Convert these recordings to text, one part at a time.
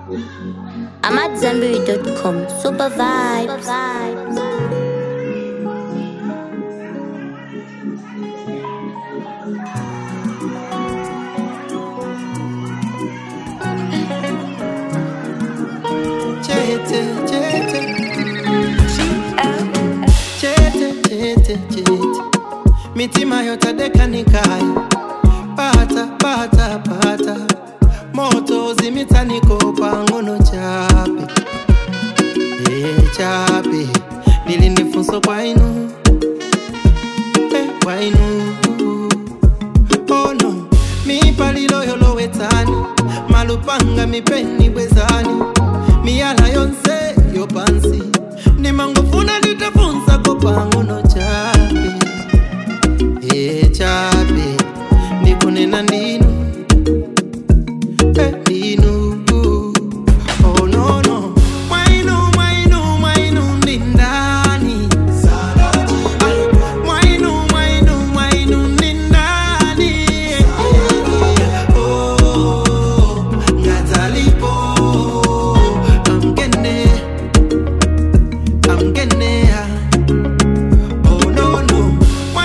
I'm at Zenberry.com. Super vibes. Mitima yotadeka nikai pata moto zimitaniko pangono chape chape nilinifunso kwa inu oh no mipalilo yolowetani malupanga mipeni bwezani miyala yonse yopansi nimangofuna nitafunsa ko pangono chape chape nikunena ndinu ndinu oh no no mwainu nindani mwainu nindani oh ngazalipo I'm getting oh no no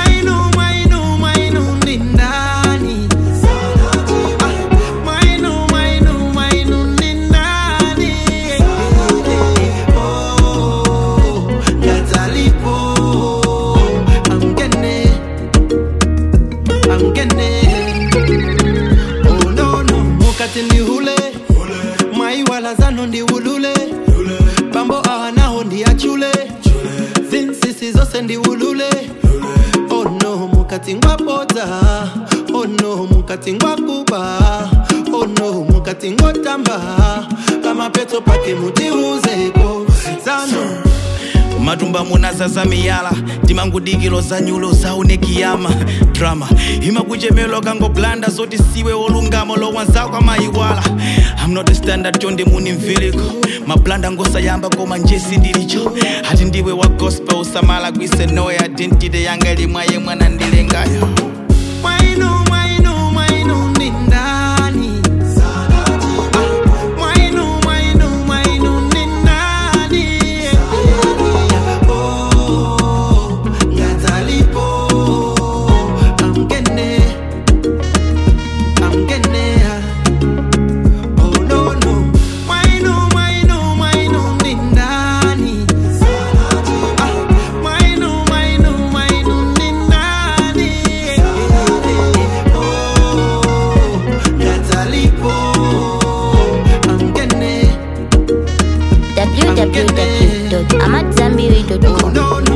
ndi ulule bambo ahanaho ndi achule zinsisi zose ndi ulule oh no mukati ngwapota oh no mukati ngwakuba oh no mukati ngotamba kama peto pake mutiuzeko zano matumba munasasa miyala timangudikilo zanyulo zaunekiyama drama imakuchemelo kango blanda zoti siwe olungamo lowanzako amayiwala I'm not a standard chonde muni mveliko mablanda ngosayamba koma njesi ndilicho hati ndiwe wa gospel usamala kwise no identity yanga limwaye mwana ndilengayo mwainu nindani www.amatzambiri.com